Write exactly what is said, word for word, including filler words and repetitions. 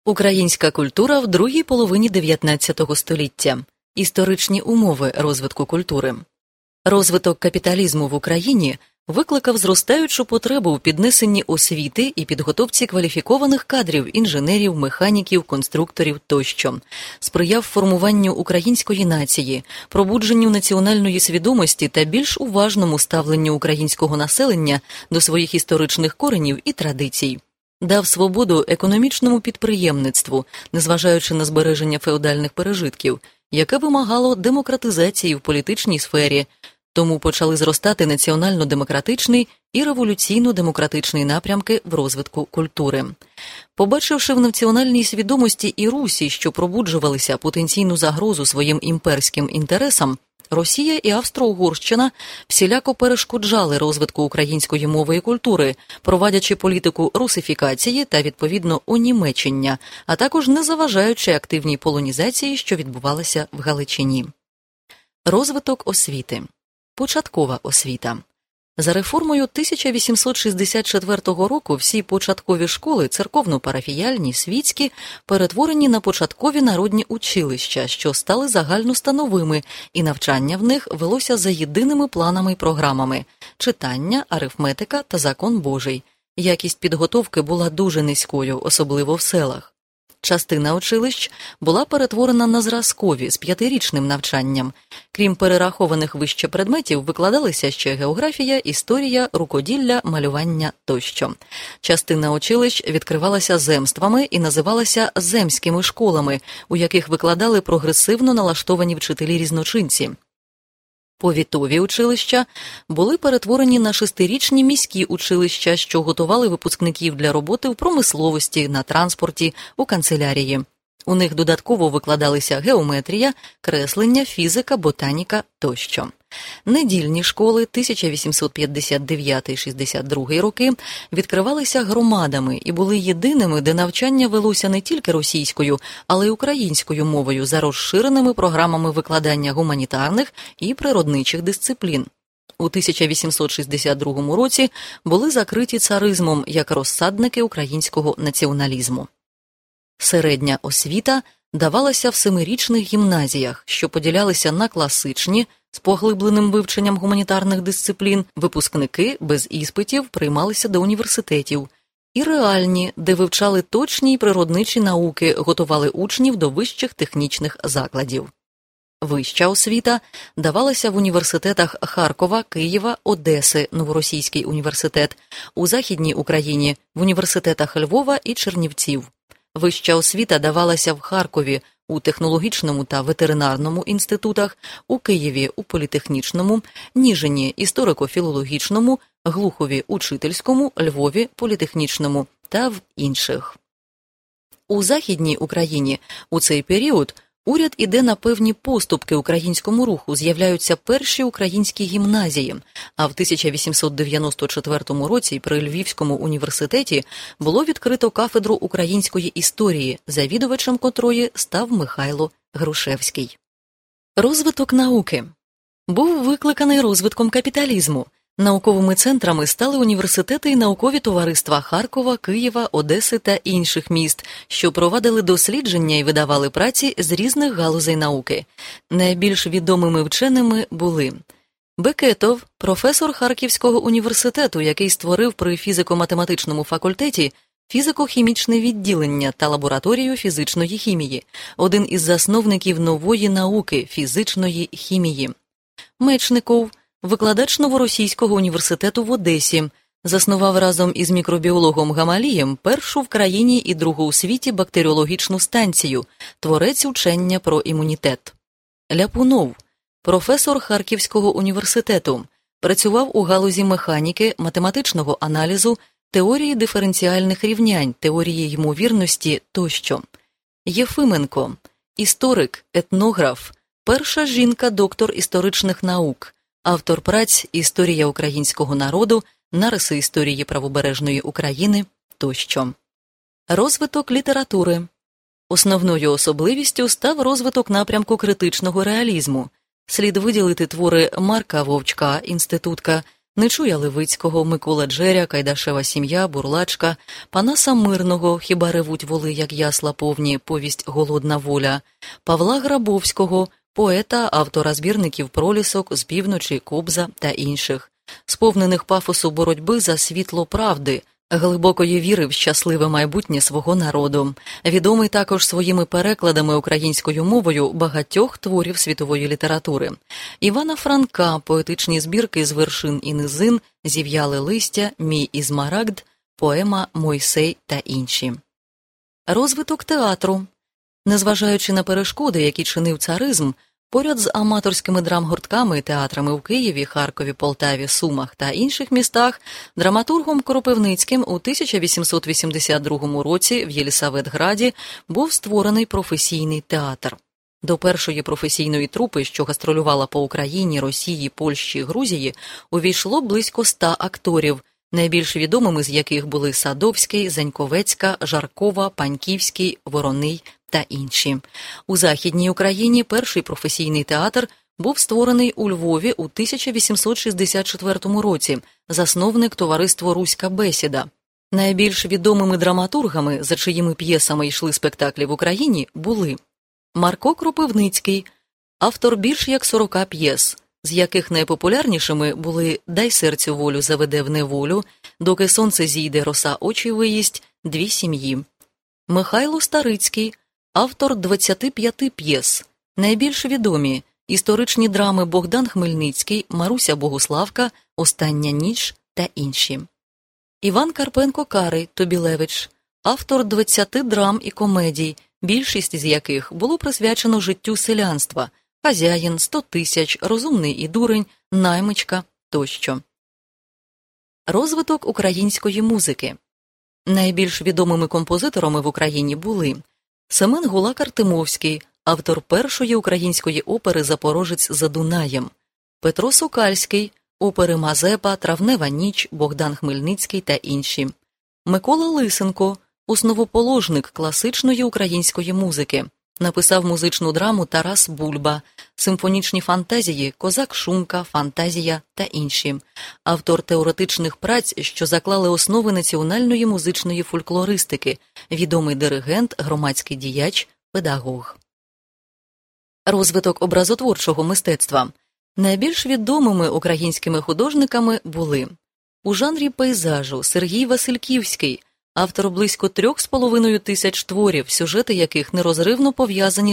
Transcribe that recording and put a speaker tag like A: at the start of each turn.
A: Українська культура в другій половині дев'ятнадцятого століття. Історичні умови розвитку культури. Розвиток капіталізму в Україні викликав зростаючу потребу в піднесенні освіти і підготовці кваліфікованих кадрів – інженерів, механіків, конструкторів тощо, сприяв формуванню української нації, пробудженню національної свідомості та більш уважному ставленню українського населення до своїх історичних коренів і традицій. Дав свободу економічному підприємництву, незважаючи на збереження феодальних пережитків, яке вимагало демократизації в політичній сфері, тому почали зростати національно-демократичний і революційно-демократичний напрямки в розвитку культури. Побачивши в національній свідомості і Русі, що пробуджувалися потенційну загрозу своїм імперським інтересам, Росія і Австро-Угорщина всіляко перешкоджали розвитку української мови і культури, провадячи політику русифікації та, відповідно, онімечення, а також не заважаючи активній полонізації, що відбувалася в Галичині. Розвиток освіти. Початкова освіта. За реформою тисяча вісімсот шістдесят четвертого року всі початкові школи, церковно-парафіяльні, світські, перетворені на початкові народні училища, що стали загальностановими, і навчання в них велося за єдиними планами й програмами – читання, арифметика та закон Божий. Якість підготовки була дуже низькою, особливо в селах. Частина училищ була перетворена на зразкові з п'ятирічним навчанням. Крім перерахованих вище предметів, викладалися ще географія, історія, рукоділля, малювання тощо. Частина училищ відкривалася земствами і називалася земськими школами, у яких викладали прогресивно налаштовані вчителі-різночинці. Повітові училища були перетворені на шестирічні міські училища, що готували випускників для роботи в промисловості, на транспорті, у канцелярії. У них додатково викладалися геометрія, креслення, фізика, ботаніка тощо. Недільні школи тисяча вісімсот п'ятдесят дев'ятий — шістдесят другий роки відкривалися громадами і були єдиними, де навчання велося не тільки російською, але й українською мовою за розширеними програмами викладання гуманітарних і природничих дисциплін. У тисяча вісімсот шістдесят другому році були закриті царизмом як розсадники українського націоналізму. Середня освіта давалася в семирічних гімназіях, що поділялися на класичні, з поглибленим вивченням гуманітарних дисциплін, випускники без іспитів приймалися до університетів, і реальні, де вивчали точні й природничі науки, готували учнів до вищих технічних закладів. Вища освіта давалася в університетах Харкова, Києва, Одеси, Новоросійський університет, у Західній Україні, в університетах Львова і Чернівців. Вища освіта давалася в Харкові у технологічному та ветеринарному інститутах, у Києві у політехнічному, Ніжині історико-філологічному, Глухові учительському, Львові політехнічному та в інших. У Західній Україні у цей період уряд іде на певні поступки українському руху, з'являються перші українські гімназії, а в тисяча вісімсот дев'яносто четвертому році при Львівському університеті було відкрито кафедру української історії, завідувачем котрої став Михайло Грушевський. Розвиток науки. Був викликаний розвитком капіталізму. Науковими центрами стали університети і наукові товариства Харкова, Києва, Одеси та інших міст, що провадили дослідження і видавали праці з різних галузей науки. Найбільш відомими вченими були Бекетов, професор Харківського університету, який створив при фізико-математичному факультеті фізико-хімічне відділення та лабораторію фізичної хімії, один із засновників нової науки – фізичної хімії. Мечников, викладач Новоросійського університету в Одесі, заснував разом із мікробіологом Гамалієм першу в країні і другу у світі бактеріологічну станцію, творець учення про імунітет. Ляпунов, професор Харківського університету, працював у галузі механіки, математичного аналізу, теорії диференціальних рівнянь, теорії ймовірності тощо. Єфименко, історик, етнограф, перша жінка-доктор історичних наук, автор праць «Історія українського народу», «Нариси історії правобережної України» тощо. Розвиток літератури. Основною особливістю став розвиток напрямку критичного реалізму. Слід виділити твори Марка Вовчка, інститутка, Нечуя Левицького, Микола Джеря, Кайдашева сім'я, Бурлачка, Панаса Мирного, Хіба ревуть воли, як ясла повні, повість «Голодна воля», Павла Грабовського, поета, автора збірників «Пролісок», «З півночі», «Кобза» та інших, сповнених пафосу боротьби за світло правди, глибокої віри в щасливе майбутнє свого народу. Відомий також своїми перекладами українською мовою багатьох творів світової літератури. Івана Франка, поетичні збірки «З вершин і низин», «Зів'яле листя», «Мій Ізмарагд», поема «Мойсей» та інші. Розвиток театру. Незважаючи на перешкоди, які чинив царизм, поряд з аматорськими драмгуртками і театрами у Києві, Харкові, Полтаві, Сумах та інших містах, драматургом Кропивницьким у тисяча вісімсот вісімдесят другому році в Єлісаветграді був створений професійний театр. До першої професійної трупи, що гастролювала по Україні, Росії, Польщі, Грузії, увійшло близько ста акторів, найбільш відомими з яких були Садовський, Заньковецька, Жаркова, Паньківський, Вороний та інші. У Західній Україні перший професійний театр був створений у Львові у тисяча вісімсот шістдесят четвертому році, засновник товариство «Руська бесіда». Найбільш відомими драматургами, за чиїми п'єсами йшли спектаклі в Україні, були Марко Кропивницький, автор більш як сорока п'єс, з яких найпопулярнішими були «Дай серцю волю заведе в неволю», «Доки сонце зійде, роса очі виїсть», «Дві сім'ї». Михайло Старицький, автор двадцяти п'яти п'єс, найбільш відомі історичні драми «Богдан Хмельницький», «Маруся Богуславка», «Остання ніч» та інші. Іван Карпенко-Карий, Тобілевич, автор двадцяти драм і комедій, більшість з яких було присвячено життю селянства – «Хазяїн», «Сто тисяч», «Розумний і дурень», «Наймичка» тощо. Розвиток української музики. Найбільш відомими композиторами в Україні були Семен Гулак-Артемовський, автор першої української опери «Запорожець за Дунаєм», Петро Сокальський, опери «Мазепа», «Травнева ніч», «Богдан Хмельницький» та інші, Микола Лисенко, основоположник класичної української музики, написав музичну драму «Тарас Бульба», симфонічні фантазії «Козак Шумка», «Фантазія» та інші, автор теоретичних праць, що заклали основи національної музичної фольклористики, відомий диригент, громадський діяч, педагог. Розвиток образотворчого мистецтва. Найбільш відомими українськими художниками були у жанрі пейзажу Сергій Васильківський, автор близько трьох з половиною тисяч творів, сюжети яких нерозривно пов'язані